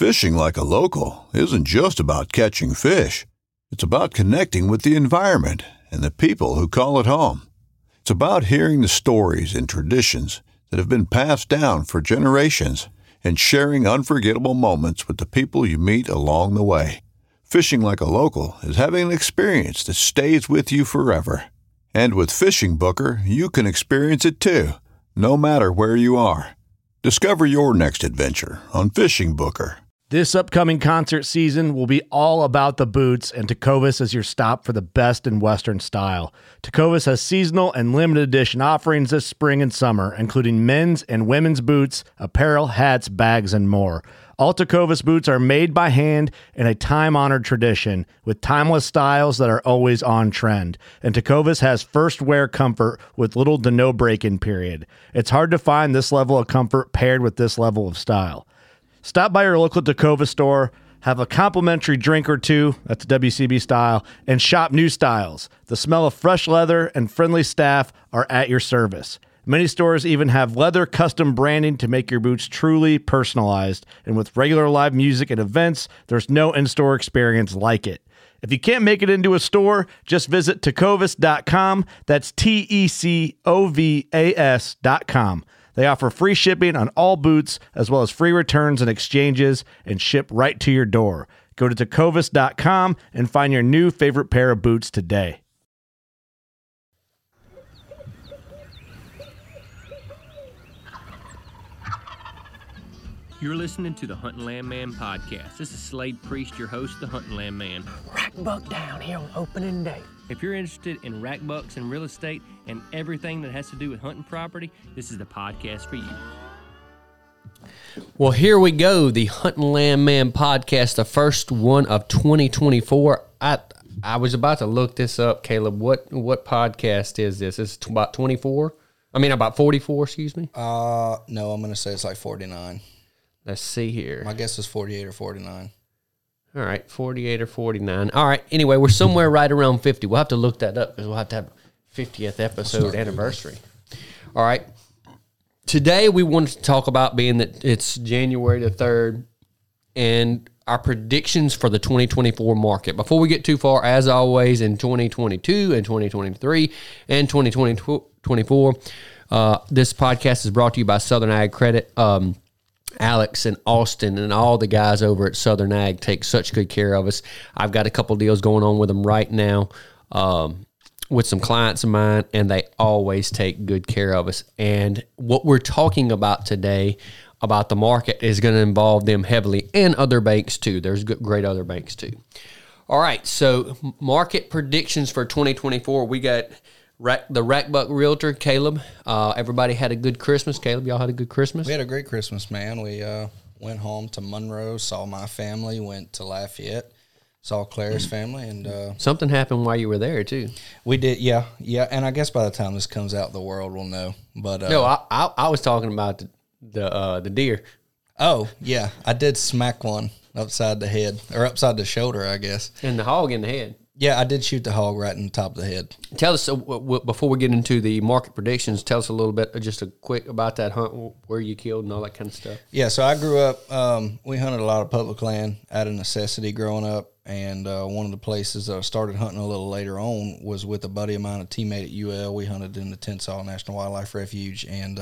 Fishing like a local isn't just about catching fish. It's about connecting with the environment and the people who call it home. It's about hearing the stories and traditions that have been passed down for generations and sharing unforgettable moments with the people you meet along the way. Fishing like a local is having an experience that stays with you forever. And with Fishing Booker, you can experience it too, no matter where you are. Discover your next adventure on Fishing Booker. This upcoming concert season will be all about the boots, and Tecovas is your stop for the best in Western style. Tecovas has seasonal and limited edition offerings this spring and summer, including men's and women's boots, apparel, hats, bags, and more. All Tecovas boots are made by hand in a time-honored tradition with timeless styles that are always on trend. And Tecovas has first wear comfort with little to no break-in period. It's hard to find this level of comfort paired with this level of style. Stop by your local Tecovas store, have a complimentary drink or two, that's WCB style, and shop new styles. The smell of fresh leather and friendly staff are at your service. Many stores even have leather custom branding to make your boots truly personalized. And with regular live music and events, there's no in-store experience like it. If you can't make it into a store, just visit tecovas.com. That's TECOVAS.com. They offer free shipping on all boots, as well as free returns and exchanges, and ship right to your door. Go to tecovas.com and find your new favorite pair of boots today. You're listening to the Hunting Land Man podcast. This is Slade Priest, your host, the Hunting Land Man. Rack buck down here on opening day. If you're interested in rack bucks and real estate and everything that has to do with hunting property, this is the podcast for you. Well, here we go, the Hunting Land Man podcast, the first one of 2024. I was about to look this up, Caleb. What podcast is this? It's about 24? About 44, excuse me? No, I'm going to say it's like 49. Let's see here. My guess is 48 or 49. All right, 48 or 49. All right, anyway, we're somewhere right around 50. We'll have to look that up because we'll have to have 50th episode anniversary. All right. Today we wanted to talk about, being that it's January the 3rd, and our predictions for the 2024 market. Before we get too far, as always, in 2022 and 2023 and 2024, this podcast is brought to you by Southern Ag Credit. Alex and Austin and all the guys over at Southern Ag take such good care of us. I've got a couple deals going on with them right now with some clients of mine, and they always take good care of us. And what we're talking about today about the market is going to involve them heavily, and other banks too. There's great other banks too. All right, so market predictions for 2024. We got the Rack Buck Realtor, Caleb. Everybody had a good Christmas. Caleb, y'all had a good Christmas? We had a great Christmas, man. We went home to Monroe, saw my family, went to Lafayette, saw Claire's family, and something happened while you were there too. We did, yeah. And I guess by the time this comes out, the world will know. But no, I was talking about the deer. Oh yeah, I did smack one upside the head, or upside the shoulder, I guess. And the hog in the head. Yeah, I did shoot the hog right in the top of the head. Tell us, before we get into the market predictions, tell us a little bit, just a quick about that hunt, where you killed and all that kind of stuff. Yeah, so I grew up, we hunted a lot of public land out of necessity growing up, and one of the places that I started hunting a little later on was with a buddy of mine, a teammate at UL. We hunted in the Tensas National Wildlife Refuge, and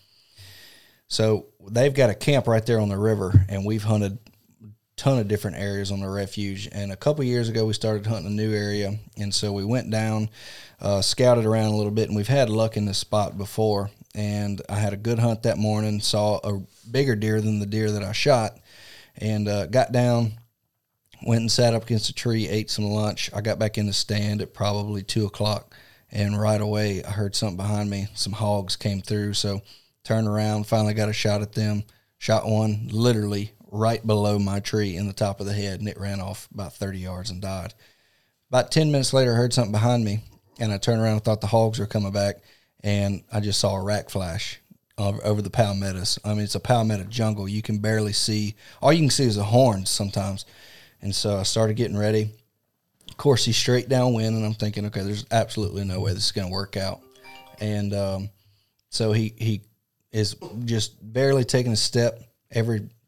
so they've got a camp right there on the river, and we've hunted ton of different areas on the refuge. And a couple years ago we started hunting a new area, and so we went down, scouted around a little bit, and we've had luck in this spot before. And I had a good hunt that morning, saw a bigger deer than the deer that I shot, and got down, went and sat up against a tree, ate some lunch. I got back in the stand at probably 2 o'clock, and right away I heard something behind me. Some hogs came through, so turned around, finally got a shot at them, shot one literally right below my tree in the top of the head, and it ran off about 30 yards and died. About 10 minutes later, I heard something behind me, and I turned around and thought the hogs were coming back, and I just saw a rack flash over the palmettos. I mean, it's a palmetto jungle. You can barely see. All you can see is the horns sometimes. And so I started getting ready. Of course, he's straight downwind, and I'm thinking, okay, there's absolutely no way this is going to work out. And so he is just barely taking a step. Every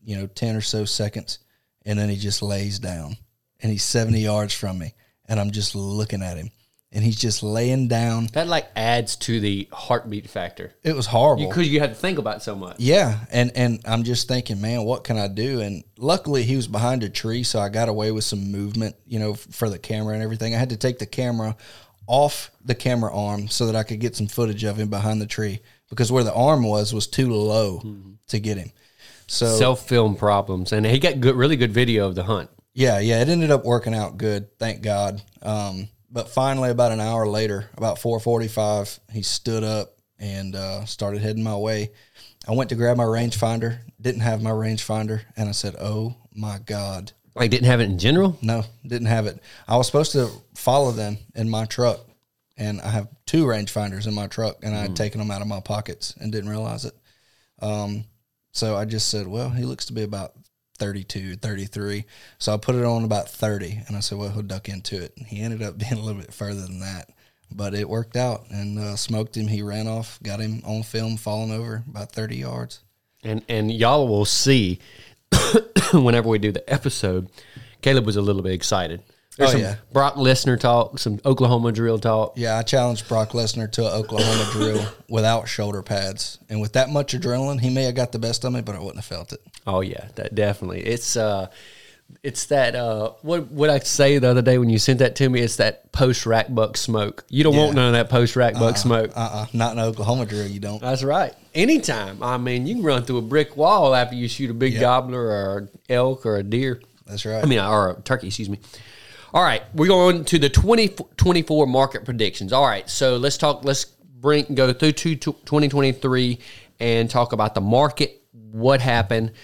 10 or so seconds, and then he just lays down, and he's 70 yards from me, and I'm just looking at him, and he's just laying down. That like adds to the heartbeat factor. It was horrible. Because you had to think about it so much. Yeah, and I'm just thinking, man, what can I do? And luckily he was behind a tree, so I got away with some movement, for the camera and everything. I had to take the camera off the camera arm so that I could get some footage of him behind the tree, because where the arm was too low to get him. So self-film problems, and he got really good video of the hunt. Yeah, it ended up working out good, thank God. But finally, about an hour later, about 4:45, he stood up and started heading my way. I went to grab my rangefinder, didn't have my rangefinder, and I said, "Oh my God!" Like, didn't have it in general? No, didn't have it. I was supposed to follow them in my truck, and I have 2 rangefinders in my truck, and I had taken them out of my pockets and didn't realize it. So I just said, well, he looks to be about 32, 33. So I put it on about 30, and I said, well, he'll duck into it. And he ended up being a little bit further than that, but it worked out, and smoked him. He ran off, got him on film, falling over about 30 yards. And y'all will see whenever we do the episode, Caleb was a little bit excited. There's some Brock Lesnar talk, some Oklahoma drill talk. Yeah, I challenged Brock Lesnar to an Oklahoma drill without shoulder pads. And with that much adrenaline, he may have got the best of me, but I wouldn't have felt it. Oh, yeah, that definitely. It's that, what I say the other day when you sent that to me, it's that post-rack buck smoke. You don't want none of that post-rack buck smoke. Not in an Oklahoma drill, you don't. That's right. Anytime. I mean, you can run through a brick wall after you shoot a big gobbler or an elk or a deer. That's right. Or a turkey, excuse me. All right, we're going to the 2024 market predictions. All right, so let's go through 2023 and talk about the market, what happened.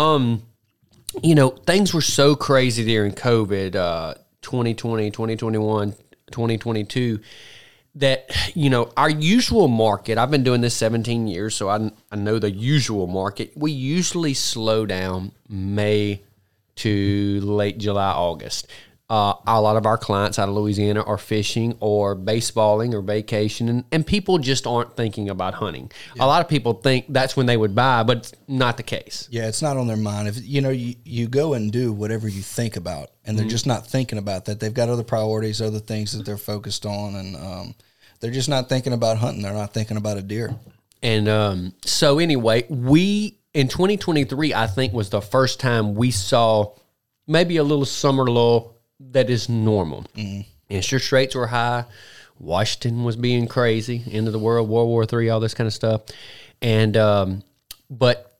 Things were so crazy during COVID, 2020, 2021, 2022, that, our usual market, I've been doing this 17 years, so I know the usual market. We usually slow down May to late July, August. A lot of our clients out of Louisiana are fishing or baseballing or vacationing, and people just aren't thinking about hunting. Yeah. A lot of people think that's when they would buy, but it's not the case. Yeah, it's not on their mind. If you go and do whatever you think about, and they're just not thinking about that. They've got other priorities, other things that they're focused on, and they're just not thinking about hunting. They're not thinking about a deer. And so anyway, we in 2023, I think, was the first time we saw maybe a little summer lull that is normal. Interest rates were high. Washington was being crazy. End of the world, World War III, all this kind of stuff. And but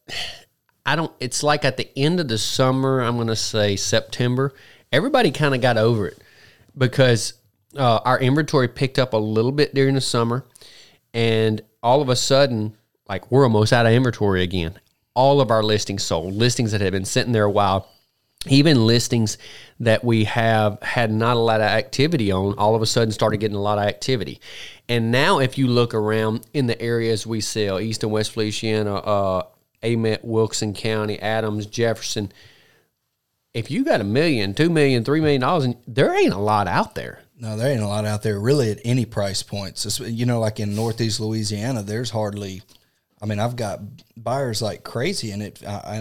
it's like at the end of the summer, I'm going to say September, everybody kind of got over it because our inventory picked up a little bit during the summer, and all of a sudden, like, we're almost out of inventory again. All of our listings sold, listings that had been sitting there a while. Even listings that we have had not a lot of activity on, all of a sudden started getting a lot of activity. And now if you look around in the areas we sell, East and West Feliciana, Amet, Wilson County, Adams, Jefferson, if you got $1 million, $2 million, $3 million, there ain't a lot out there. No, there ain't a lot out there really at any price points. Like in Northeast Louisiana, there's hardly, I've got buyers like crazy, and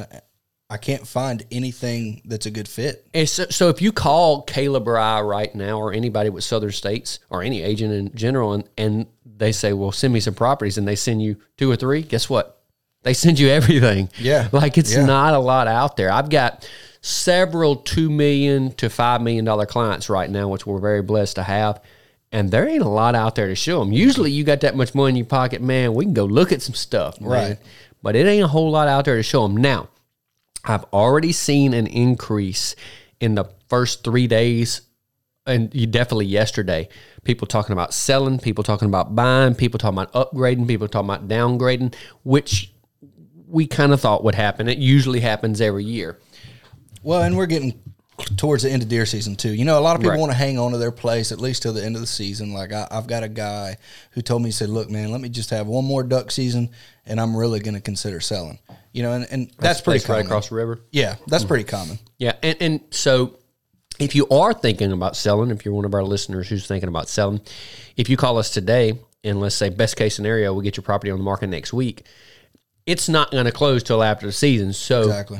I can't find anything that's a good fit. So if you call Caleb or I right now, or anybody with Southern States, or any agent in general, and they say, well, send me some properties, and they send you 2 or 3, guess what? They send you everything. Yeah. Like, it's not a lot out there. I've got several $2 million to $5 million clients right now, which we're very blessed to have. And there ain't a lot out there to show them. Usually you got that much money in your pocket, man, we can go look at some stuff. Man. Right. But it ain't a whole lot out there to show them. Now, I've already seen an increase in the first 3 days, and definitely yesterday. People talking about selling, people talking about buying, people talking about upgrading, people talking about downgrading, which we kind of thought would happen. It usually happens every year. Well, and we're getting towards the end of deer season too. A lot of people want to hang on to their place at least till the end of the season. Like I've got a guy who told me, he said, look, man, let me just have one more duck season and I'm really going to consider selling. And that's pretty common. Right across the river. Yeah, that's pretty common. Yeah, and so if you are thinking about selling, if you're one of our listeners who's thinking about selling, if you call us today and let's say best case scenario, we'll get your property on the market next week, it's not going to close till after the season. So exactly.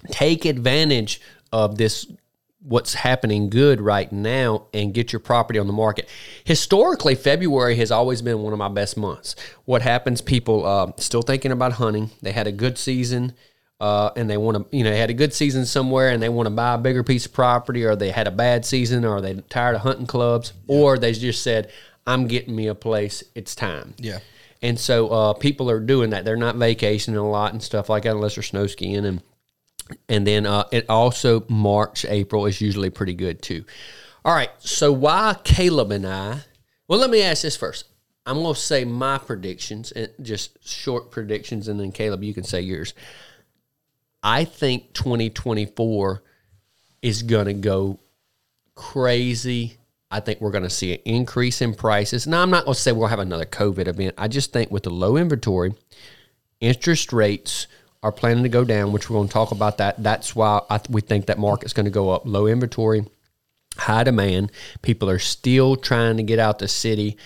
take advantage of this, what's happening good right now, and get your property on the market. Historically, February has always been one of my best months. What happens, people still thinking about hunting. They had a good season, and they want to, they had a good season somewhere and they want to buy a bigger piece of property, or they had a bad season, or they tired of hunting clubs, or they just said, I'm getting me a place. It's time. Yeah. And so people are doing that. They're not vacationing a lot and stuff like that unless they're snow skiing. And then it also March, April is usually pretty good too. All right, so why Caleb and I, well, let me ask this first. I'm going to say my predictions, and just short predictions, and then Caleb, you can say yours. I think 2024 is going to go crazy. I think we're going to see an increase in prices. Now, I'm not going to say we'll have another COVID event. I just think with the low inventory, interest rates are planning to go down, which we're going to talk about that. That's why we think that market's going to go up. Low inventory, high demand. People are still trying to get out the city.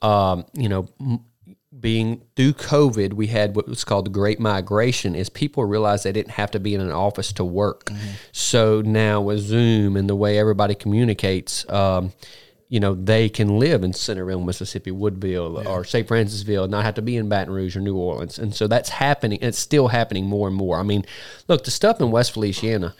Being through COVID, we had what was called the Great Migration, is people realized they didn't have to be in an office to work. Mm-hmm. So now with Zoom and the way everybody communicates, they can live in Centerville, Mississippi, Woodville, or St. Francisville, not have to be in Baton Rouge or New Orleans. And so that's happening. It's still happening more and more. I mean, look, the stuff in West Feliciana,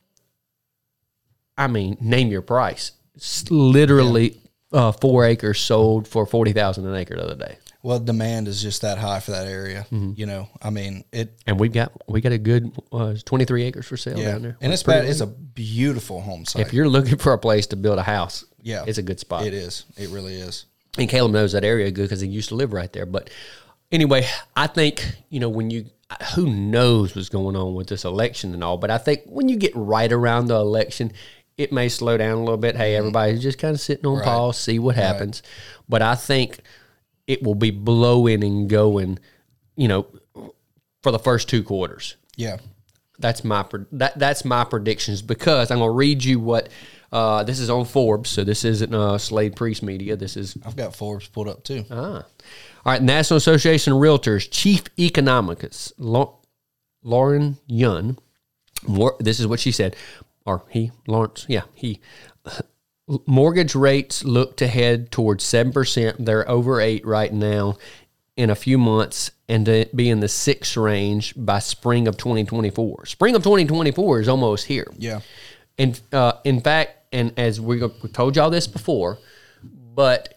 name your price. It's literally 4 acres sold for $40,000 an acre the other day. Well, demand is just that high for that area. Mm-hmm. And we got a good 23 acres for sale down there. And it's bad. It's a beautiful home site. If you're looking for a place to build a house, it's a good spot. It is. It really is. And Caleb knows that area good because he used to live right there. But anyway, I think, who knows what's going on with this election and all, but I think when you get right around the election, it may slow down a little bit. Hey, everybody's just kind of sitting on pause, see what happens. But I think it will be blowing and going, for the first 2 quarters. Yeah. That's my predictions, because I'm going to read you what this is on Forbes, so this isn't Slade Priest Media. I've got Forbes pulled up too. All right, National Association of Realtors Chief Economist Lauren Yun. This is what she said, or he, Lawrence, he. Mortgage rates look to head towards 7%. They're over 8% right now in a few months, and to be in the 6 range by spring of 2024. Spring of 2024 is almost here. Yeah. And in fact, and as we told y'all this before, but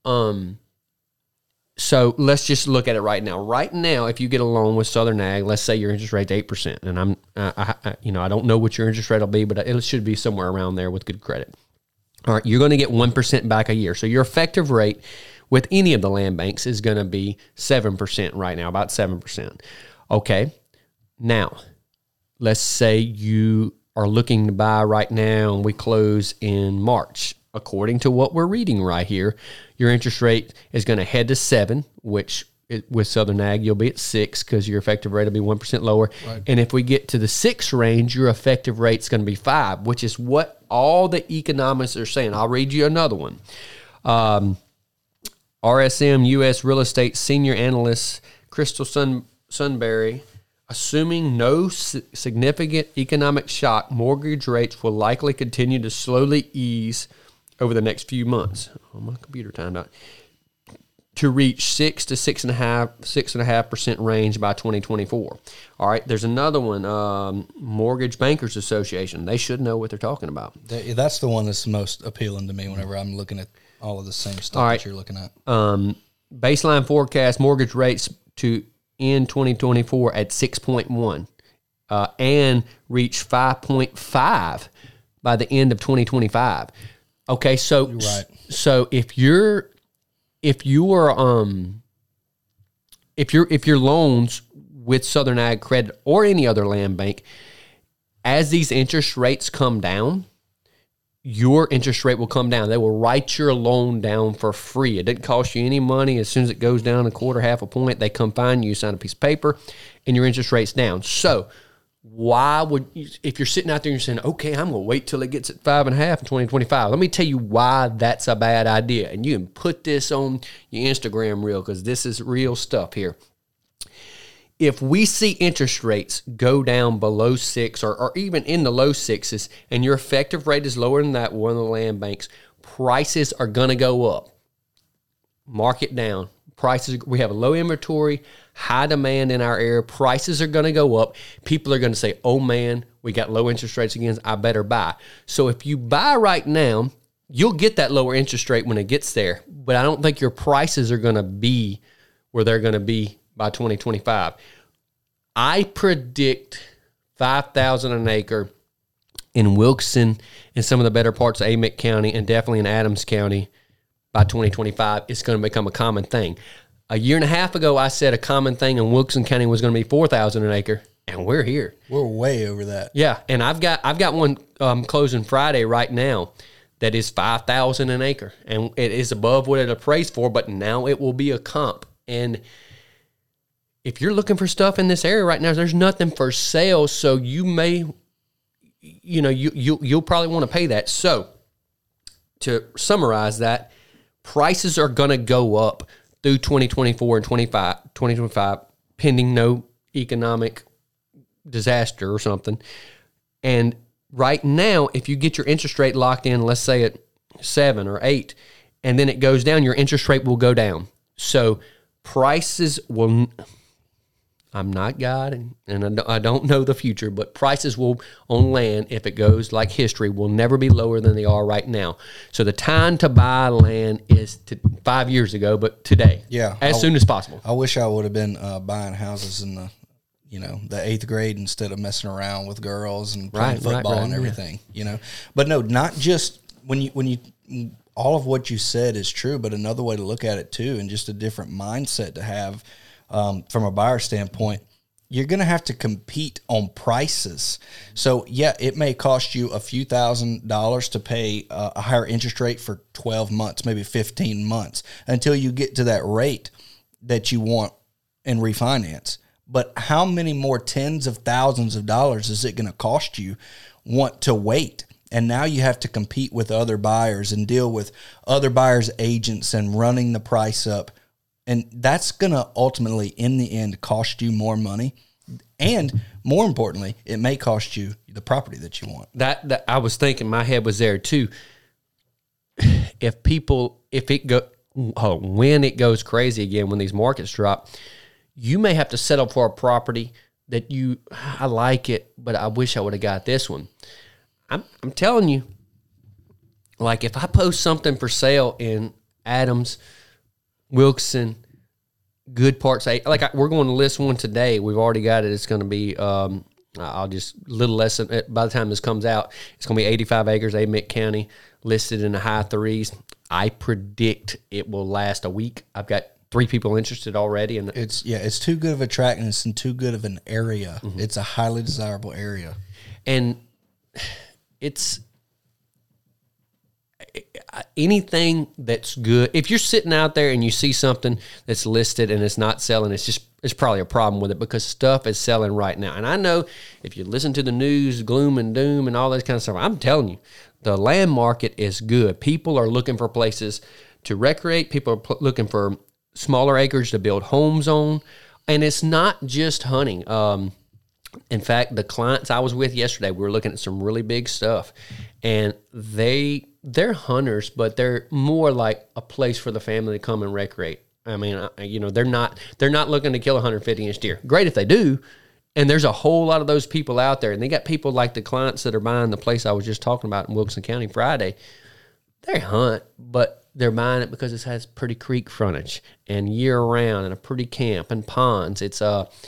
so let's just look at it right now. Right now, if you get a loan with Southern Ag, let's say your interest rate's 8%, and I don't know what your interest rate will be, but it should be somewhere around there with good credit. All right, you're going to get 1% back a year. So your effective rate with any of the land banks is going to be 7% right now, about 7%. Okay, now, let's say you are looking to buy right now and we close in March. According to what we're reading right here, your interest rate is going to head to 7%, which with Southern Ag, you'll be at 6% because your effective rate will be 1% lower. Right. And if we get to the 6 range, your effective rate is going to be 5%, which is what all the economists are saying. I'll read you another one. RSM U.S. Real Estate Senior Analyst Crystal Sunbury, assuming no significant economic shock, mortgage rates will likely continue to slowly ease over the next few months. Oh, my computer timed out. To reach 6 to 6.5% range by 2024. All right, there's another one, Mortgage Bankers Association. They should know what they're talking about. That's the one that's most appealing to me whenever I'm looking at all of the same stuff that you're looking at. Baseline forecast mortgage rates to end 2024 at 6.1 and reach 5.5 by the end of 2025. Okay, so you're right. So if your loans with Southern Ag Credit or any other land bank, as these interest rates come down, your interest rate will come down. They will write your loan down for free. It doesn't cost you any money. As soon as it goes down a quarter, half a point, they come find you, sign a piece of paper, and your interest rate's down. So why would you, if you're sitting out there and you're saying, okay, I'm going to wait till it gets at 5.5 in 2025. Let me tell you why that's a bad idea. And you can put this on your Instagram reel because this is real stuff here. if we see interest rates go down below 6 or even in the low 6s, and your effective rate is lower than that, one of the land banks, prices are going to go up. Mark it down. Prices, we have a low inventory, high demand in our area. Prices are going to go up. People are going to say, oh man, we got low interest rates again, I better buy. So if you buy right now, you'll get that lower interest rate when it gets there. But I don't think your prices are going to be where they're going to be by 2025. I predict $5,000 an acre in Wilkeston and some of the better parts of Amite County and definitely in Adams County by 2025. It's going to become a common thing. A year and a half ago, I said a common thing in Wilkeston County was going to be $4,000 an acre, and we're here. We're way over that. Yeah, and I've got one closing Friday right now that is $5,000 an acre, and it is above what it appraised for, but now it will be a comp. And if you're looking for stuff in this area right now, there's nothing for sale, so you may, you'll probably want to pay that. So to summarize that, prices are going to go up through 2024 and 2025, pending no economic disaster or something. And right now, if you get your interest rate locked in, let's say at 7 or 8, and then it goes down, your interest rate will go down. So prices will... I'm not God, and I don't know the future, but prices will on land, if it goes like history, will never be lower than they are right now. So the time to buy land is 5 years ago, but today, as soon as possible. I wish I would have been buying houses in the 8th grade instead of messing around with girls and playing football and everything. But no, not just when you all of what you said is true, but another way to look at it too, and just a different mindset to have. From a buyer standpoint, you're going to have to compete on prices. So, yeah, it may cost you a few $1,000s to pay a higher interest rate for 12 months, maybe 15 months, until you get to that rate that you want and refinance. But how many more tens of thousands of dollars is it going to cost you want to wait? And now you have to compete with other buyers and deal with other buyers' agents and running the price up. And that's going to ultimately, in the end, cost you more money. And more importantly, it may cost you the property that you want. That I was thinking, my head was there too. When it goes crazy again, when these markets drop, you may have to settle for a property that I like it, but I wish I would have got this one. I'm telling you, like if I post something for sale in Adams, Wilkeston, good parts. We're going to list one today. We've already got it. It's going to be, little less than, by the time this comes out, it's going to be 85 acres, Amite County, listed in the high 3s. I predict it will last a week. I've got 3 people interested already. And it's too good of a tract, and it's in too good of an area. Mm-hmm. It's a highly desirable area. And it's... anything that's good, if you're sitting out there and you see something that's listed and it's not selling, it's probably a problem with it, because stuff is selling right now. And I know if you listen to the news, gloom and doom and all this kind of stuff, I'm telling you, the land market is good. People are looking for places to recreate. People are looking for smaller acreage to build homes on. And it's not just hunting. In fact, the clients I was with yesterday, we were looking at some really big stuff, and they're hunters, but they're more like a place for the family to come and recreate. I mean, they're not looking to kill a 150-inch deer. Great if they do, and there's a whole lot of those people out there, and they got people like the clients that are buying the place I was just talking about in Wilkeston County Friday. They hunt, but they're buying it because it has pretty creek frontage and year round and a pretty camp and ponds. It's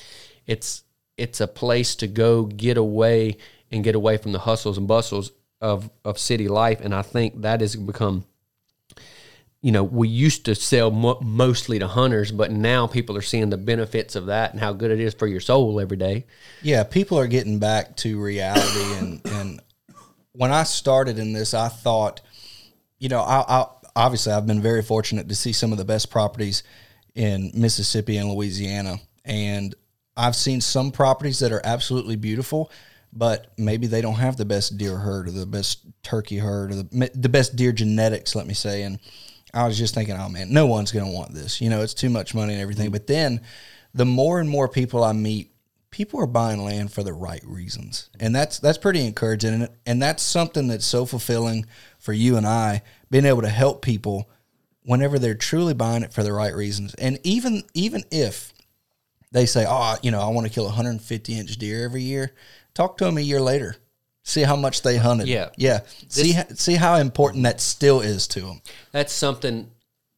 a place to go get away from the hustles and bustles of city life. And I think that has become, we used to sell mostly to hunters, but now people are seeing the benefits of that and how good it is for your soul every day. Yeah, people are getting back to reality. and when I started in this, I thought, obviously I've been very fortunate to see some of the best properties in Mississippi and Louisiana. And I've seen some properties that are absolutely beautiful, but maybe they don't have the best deer herd or the best turkey herd or the best deer genetics, let me say. And I was just thinking, oh man, no one's going to want this. It's too much money and everything. But then the more and more people I meet, people are buying land for the right reasons. And that's pretty encouraging. And that's something that's so fulfilling for you and I, being able to help people whenever they're truly buying it for the right reasons. And even if they say, I want to kill a 150-inch deer every year, talk to them a year later. See how much they hunted. Yeah. See how important that still is to them. That's something,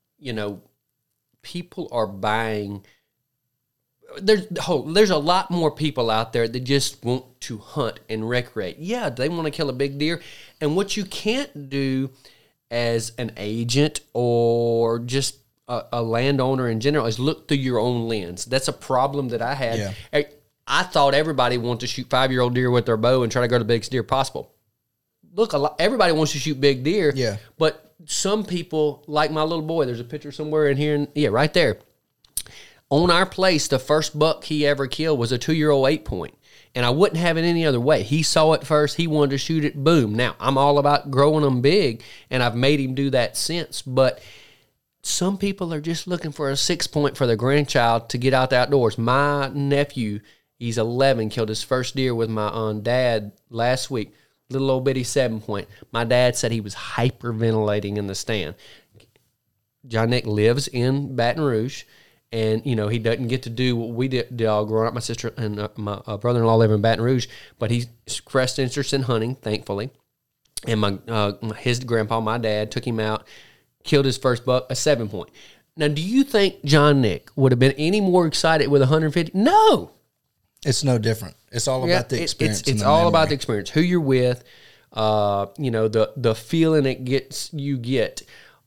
people are buying. There's a lot more people out there that just want to hunt and recreate. Yeah, they want to kill a big deer. And what you can't do as an agent or just a landowner in general is look through your own lens. That's a problem that I had. Yeah. I thought everybody wanted to shoot 5-year-old deer with their bow and try to go to the biggest deer possible. Look, everybody wants to shoot big deer. Yeah. But some people, like my little boy, there's a picture somewhere in here. Right there. On our place, the first buck he ever killed was a 2-year-old 8-point. And I wouldn't have it any other way. He saw it first. He wanted to shoot it. Boom. Now, I'm all about growing them big, and I've made him do that since. But some people are just looking for a 6-point for their grandchild to get out the outdoors. My nephew, he's 11, killed his first deer with my dad last week. Little old bitty 7-point. My dad said he was hyperventilating in the stand. John Nick lives in Baton Rouge. And, he doesn't get to do what we did all growing up. My sister and my brother-in-law live in Baton Rouge, but he expressed interest in hunting, thankfully. And his grandpa, my dad, took him out, killed his first buck, a 7-point. Now, do you think John Nick would have been any more excited with 150? No. It's no different. It's all about the experience. It's all about the experience, who you're with, the feeling you get.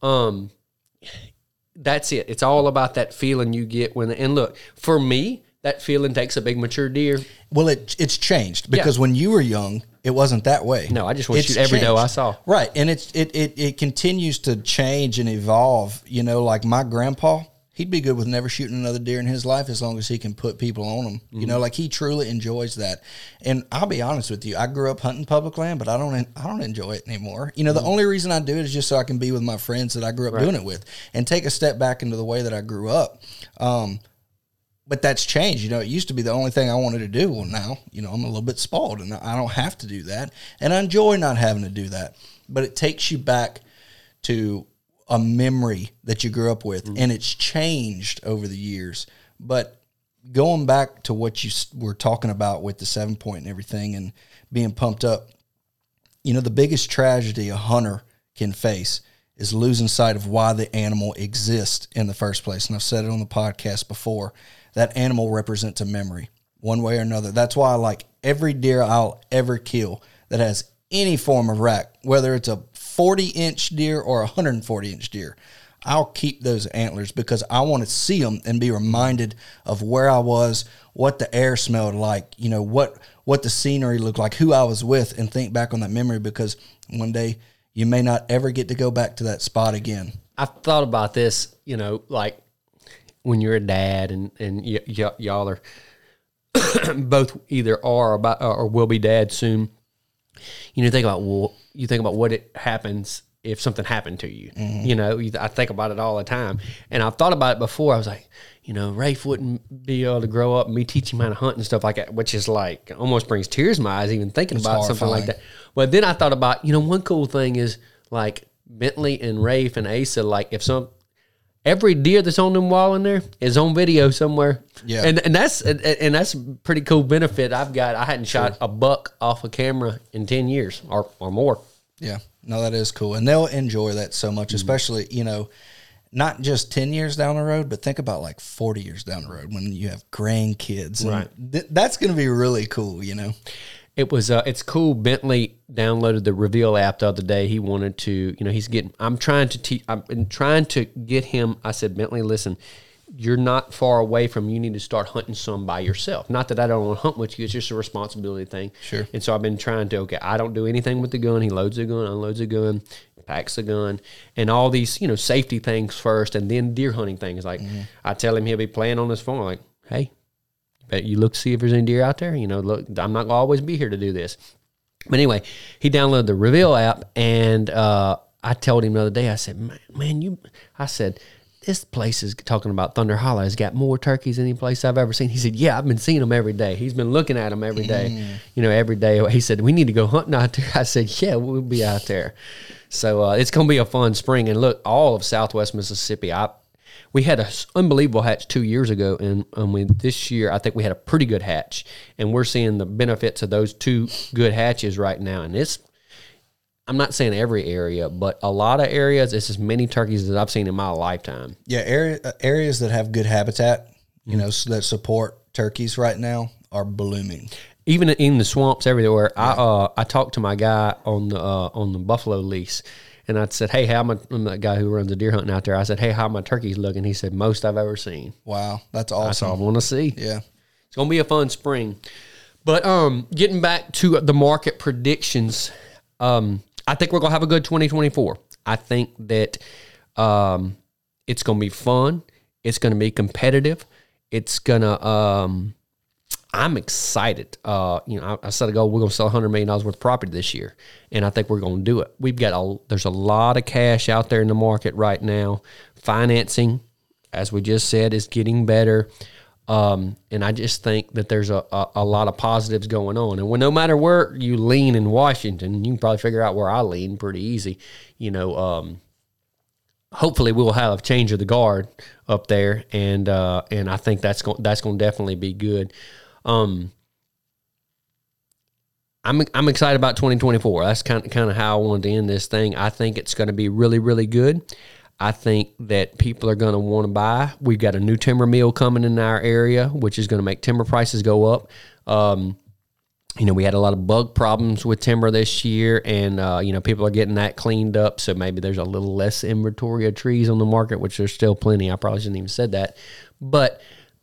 That's it. It's all about that feeling you get and look, for me, that feeling takes a big mature deer. Well, it's changed because when you were young, it wasn't that way. No, I just want to shoot every doe I saw. Right. And it continues to change and evolve. Like my grandpa, he'd be good with never shooting another deer in his life as long as he can put people on them. Mm-hmm. Like he truly enjoys that. And I'll be honest with you, I grew up hunting public land, but I don't enjoy it anymore. The only reason I do it is just so I can be with my friends that I grew up doing it with and take a step back into the way that I grew up. But that's changed. It used to be the only thing I wanted to do. Well, now, I'm a little bit spoiled and I don't have to do that. And I enjoy not having to do that. But it takes you back to a memory that you grew up with, and it's changed over the years. But going back to what you were talking about with the 7-point and everything and being pumped up, the biggest tragedy a hunter can face is losing sight of why the animal exists in the first place. And I've said it on the podcast before, that animal represents a memory one way or another. That's why I like every deer I'll ever kill that has any form of rack, whether it's a 40-inch deer or a 140-inch deer. I'll keep those antlers because I want to see them and be reminded of where I was, what the air smelled like, what the scenery looked like, who I was with, and think back on that memory because one day you may not ever get to go back to that spot again. I've thought about this, like when you're a dad and y'all are both either are about or will be dads soon. You think about what it happens if something happened to you. Mm-hmm. I think about it all the time, and I've thought about it before. I was like, Rafe wouldn't be able to grow up and me teach him how to hunt and stuff like that, which is like almost brings tears to my eyes even thinking about something like that. But then I thought about, one cool thing is like Bentley and Rafe and Asa, like if every deer that's on them wall in there is on video somewhere. Yeah. And that's a pretty cool benefit I've got. I hadn't shot a buck off a camera in 10 years or more. Yeah. No, that is cool. And they'll enjoy that so much, especially, not just 10 years down the road, but think about like 40 years down the road when you have grandkids. Right. That's going to be really cool, It was it's cool. Bentley downloaded the Reveal app the other day. He wanted to, I've been trying to get him. I said, Bentley, listen, you're not far away from, you need to start hunting some by yourself. Not that I don't want to hunt with you. It's just a responsibility thing. Sure. And so I've been trying to, I don't do anything with the gun. He loads the gun, unloads the gun, packs the gun, and all these, safety things first, and then deer hunting things. Like I tell him he'll be playing on his phone. Like, hey, bet you look to see if there's any deer out there. Look, I'm not going to always be here to do this. But anyway, he downloaded the Reveal app, and I told him the other day, I said, man, this place is talking about Thunder Hollow has got more turkeys than any place I've ever seen. He said, yeah, I've been seeing them every day. He's been looking at them every day, every day. He said, we need to go hunting out there. I said, yeah, we'll be out there. So it's going to be a fun spring. And look, all of Southwest Mississippi, we had an unbelievable hatch 2 years ago, and this year I think we had a pretty good hatch. And we're seeing the benefits of those 2 good hatches right now. And I'm not saying every area, but a lot of areas, it's as many turkeys as I've seen in my lifetime. Yeah, areas that have good habitat, that support turkeys right now are blooming. Even in the swamps everywhere. Yeah. I talked to my guy on the buffalo lease, and I said, hey, I'm the guy who runs the deer hunting out there. I said, hey, how my turkeys looking? He said, most I've ever seen. Wow, that's awesome. That's all I want to see. Yeah. It's going to be a fun spring. But getting back to the market predictions, I think we're going to have a good 2024. I think that it's going to be fun. It's going to be competitive. It's going to I'm excited. I set a goal. We're going to sell $100 million worth of property this year, and I think we're going to do it. There's a lot of cash out there in the market right now. Financing, as we just said, is getting better. And I just think that there's a lot of positives going on. And no matter where you lean in Washington, you can probably figure out where I lean pretty easy. Hopefully we'll have a change of the guard up there, and I think that's going to definitely be good. I'm excited about 2024. That's kind of how I wanted to end this thing. I think it's going to be really, really good. I think that people are going to want to buy. We've got a new timber mill coming in our area, which is going to make timber prices go up. We had a lot of bug problems with timber this year, and, people are getting that cleaned up. So maybe there's a little less inventory of trees on the market, which there's still plenty. I probably shouldn't even said that. But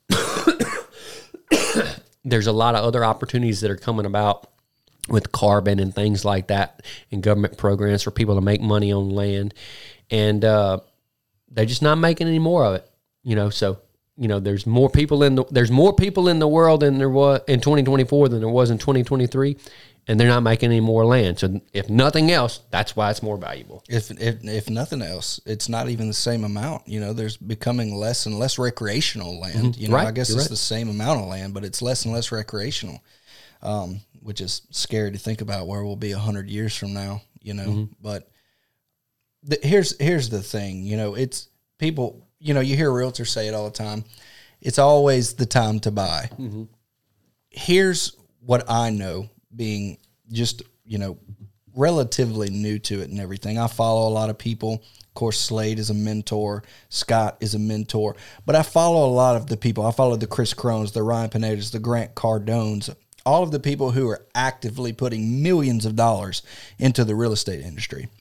there's a lot of other opportunities that are coming about with carbon and things like that, and government programs for people to make money on land. And they're just not making any more of it, So there's more people in the world than there was in 2024 than there was in 2023, and they're not making any more land. So if nothing else, that's why it's more valuable. If nothing else, it's not even the same amount. There's becoming less and less recreational land. Right, I guess it's right. the same amount of land, but it's less and less recreational, which is scary to think about where we'll be 100 years from now. But here's the thing, it's people, you hear realtors say it all the time. It's always the time to buy. Mm-hmm. Here's what I know, being just, relatively new to it and everything. I follow a lot of people. Of course, Slade is a mentor. Scott is a mentor. But I follow a lot of the people. I follow the Chris Crones, the Ryan Pinedas, the Grant Cardones, all of the people who are actively putting millions of dollars into the real estate industry.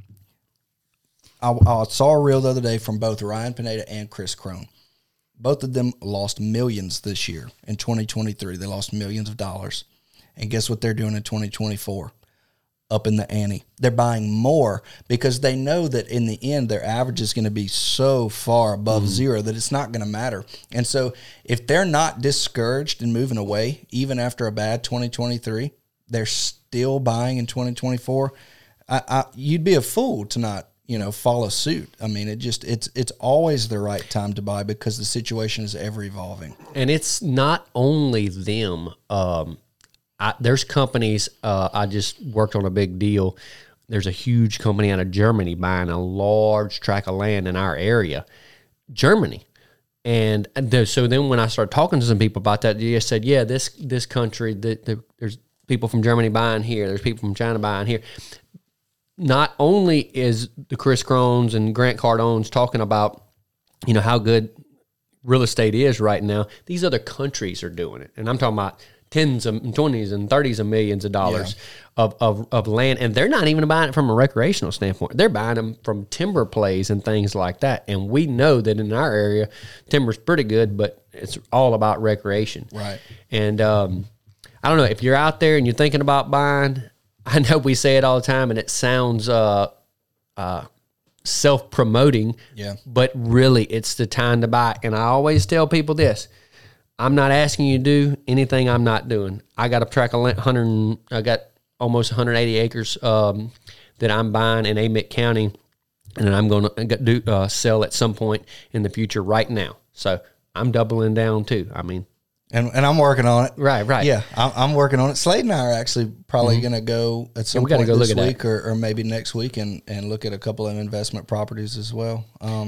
I saw a reel the other day from both Ryan Pineda and Chris Crone. Both of them lost millions this year. In 2023, they lost millions of dollars. And guess what they're doing in 2024? Up in the ante. They're buying more because they know that in the end, their average is going to be so far above zero that it's not going to matter. And so if they're not discouraged and moving away, even after a bad 2023, they're still buying in 2024. You'd be a fool to not follow suit. I mean, it's always the right time to buy because the situation is ever evolving. And it's not only them. There's companies, I just worked on a big deal. There's a huge company out of Germany buying a large tract of land in our area, Germany. And so then when I started talking to some people about that, they said, yeah, this country, there's people from Germany buying here. There's people from China buying here. Not only is the Chris Crones and Grant Cardones talking about, how good real estate is right now, these other countries are doing it. And I'm talking about tens and 20s and 30s of millions of dollars of land. And they're not even buying it from a recreational standpoint. They're buying them from timber plays and things like that. And we know that in our area, timber's pretty good, but it's all about recreation. Right. And I don't know, if you're out there and you're thinking about buying, I know we say it all the time, and it sounds self-promoting, but really it's the time to buy. And I always tell people this: I'm not asking you to do anything I'm not doing. I got a tract of land, I got almost 180 acres that I'm buying in Amite County and then I'm going to sell at some point in the future right now. So I'm doubling down too. I mean, and I'm working on it. Right. Yeah, I'm working on it. Slade and I are actually probably going to go at some point this week or maybe next week and look at a couple of investment properties as well.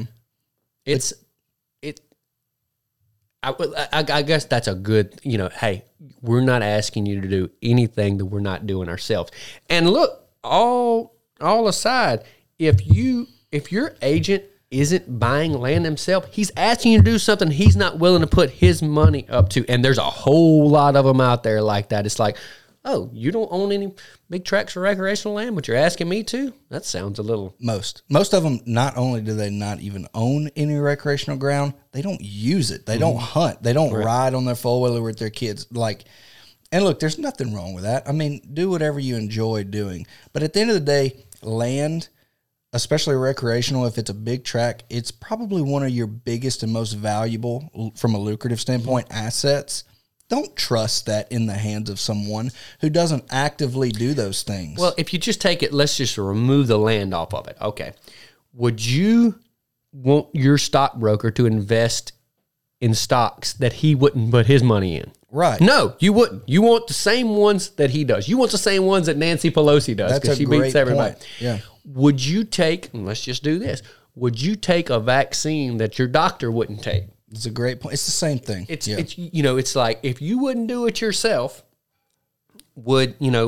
I guess that's a good, hey, we're not asking you to do anything that we're not doing ourselves. And look, all aside, if your agent isn't buying land himself, he's asking you to do something he's not willing to put his money up to. And there's a whole lot of them out there like that. It's like, oh, you don't own any big tracts of recreational land, but you're asking me to? That sounds a little... Most of them, not only do they not even own any recreational ground, they don't use it. They don't hunt. They don't ride on their four-wheeler with their kids. And look, there's nothing wrong with that. I mean, do whatever you enjoy doing. But at the end of the day, land, especially recreational, if it's a big tract, it's probably one of your biggest and most valuable, from a lucrative standpoint, assets. Don't trust that in the hands of someone who doesn't actively do those things. Well, if you just take it, let's just remove the land off of it. Okay. Would you want your stockbroker to invest in stocks that he wouldn't put his money in? Right. No, you wouldn't. You want the same ones that he does. You want the same ones that Nancy Pelosi does because she beats everybody. Point. Yeah. Would you take, and let's just do this, would you take a vaccine that your doctor wouldn't take? It's a great point. It's the same thing. It's it's like, if you wouldn't do it yourself, or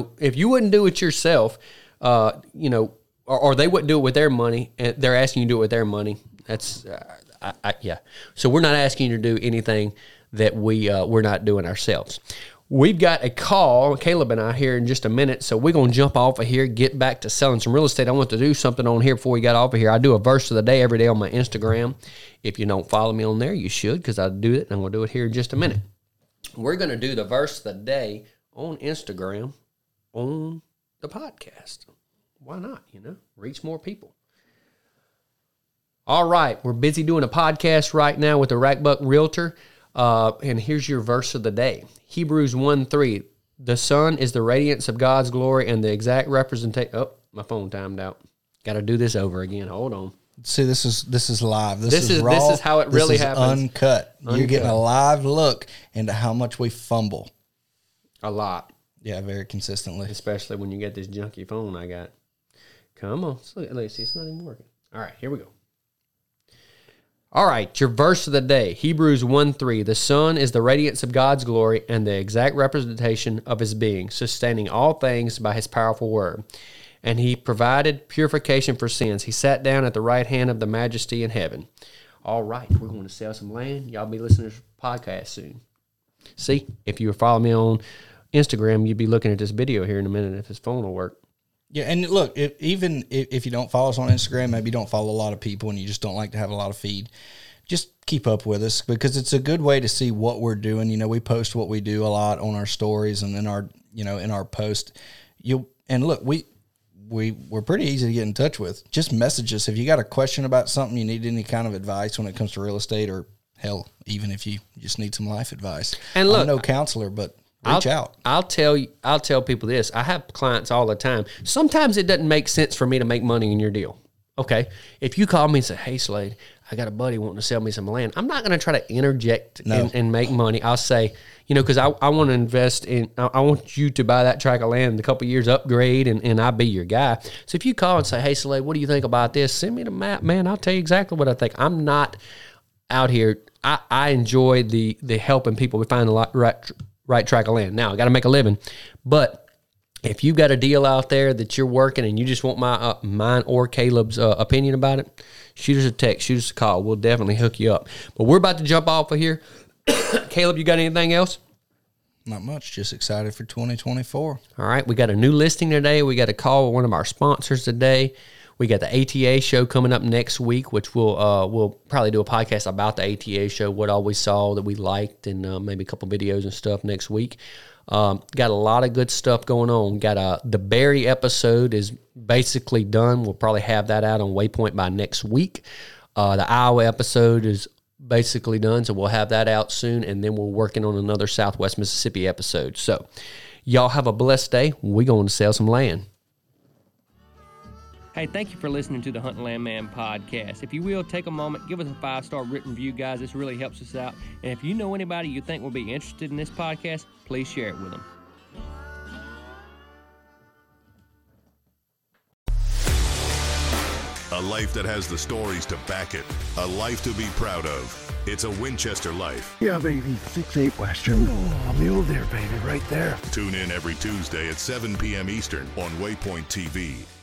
they wouldn't do it with their money, and they're asking you to do it with their money. That's, yeah. So we're not asking you to do anything that we're not doing ourselves. We've got a call, Caleb and I, here in just a minute, so we're going to jump off of here, get back to selling some real estate. I want to do something on here before we got off of here. I do a verse of the day every day on my Instagram. If you don't follow me on there, you should, because I do it, and I'm going to do it here in just a minute. We're going to do the verse of the day on Instagram on the podcast. Why not, reach more people. All right, we're busy doing a podcast right now with the Rackbuck Realtor. And here's your verse of the day. Hebrews 1:3. The sun is the radiance of God's glory and the exact representation. Oh, my phone timed out. Got to do this over again. Hold on. See, this is live. This is raw. This is how it really happens. Uncut. You're getting a live look into how much we fumble. A lot. Yeah, very consistently. Especially when you get this junky phone I got. Come on. Let's see. It's not even working. All right, here we go. All right, your verse of the day, Hebrews 1:3. The sun is the radiance of God's glory and the exact representation of his being, sustaining all things by his powerful word. And he provided purification for sins. He sat down at the right hand of the majesty in heaven. All right, we're going to sell some land. Y'all be listening to this podcast soon. See, if you were following me on Instagram, you'd be looking at this video here in a minute if his phone will work. Yeah, and look, even if you don't follow us on Instagram, maybe you don't follow a lot of people and you just don't like to have a lot of feed, just keep up with us because it's a good way to see what we're doing. We post what we do a lot on our stories and in our post. And look, we're pretty easy to get in touch with. Just message us if you got a question about something, you need any kind of advice when it comes to real estate, or hell, even if you just need some life advice. And look, I'm no counselor, but reach out. I'll tell people this. I have clients all the time. Sometimes it doesn't make sense for me to make money in your deal. Okay. If you call me and say, hey, Slade, I got a buddy wanting to sell me some land, I'm not going to try to interject and make money. I'll say, because I want to invest in, I want you to buy that tract of land in a couple of years, upgrade, and I'll be your guy. So if you call and say, hey, Slade, what do you think about this? Send me the map, man. I'll tell you exactly what I think. I'm not out here. I enjoy the helping people to find the right tract of land. Now, I got to make a living, but if you've got a deal out there that you're working and you just want mine or Caleb's opinion about it, shoot us a text, shoot us a call. We'll definitely hook you up. But we're about to jump off of here. Caleb, you got anything else? Not much. Just excited for 2024. All right. We got a new listing today. We got a call with one of our sponsors today. We got the ATA show coming up next week, which we'll probably do a podcast about the ATA show, what all we saw that we liked, and maybe a couple videos and stuff next week. Got a lot of good stuff going on. Got the Barry episode is basically done. We'll probably have that out on Waypoint by next week. The Iowa episode is basically done, so we'll have that out soon, and then we're working on another Southwest Mississippi episode. So y'all have a blessed day. We're going to sell some land. Hey, thank you for listening to the Hunting Landman podcast. If you will, take a moment, give us a 5-star written review, guys. This really helps us out. And if you know anybody you think will be interested in this podcast, please share it with them. A life that has the stories to back it. A life to be proud of. It's a Winchester life. Yeah, baby. 6'8" Western. Oh, mule deer, baby, right there. Tune in every Tuesday at 7 p.m. Eastern on Waypoint TV.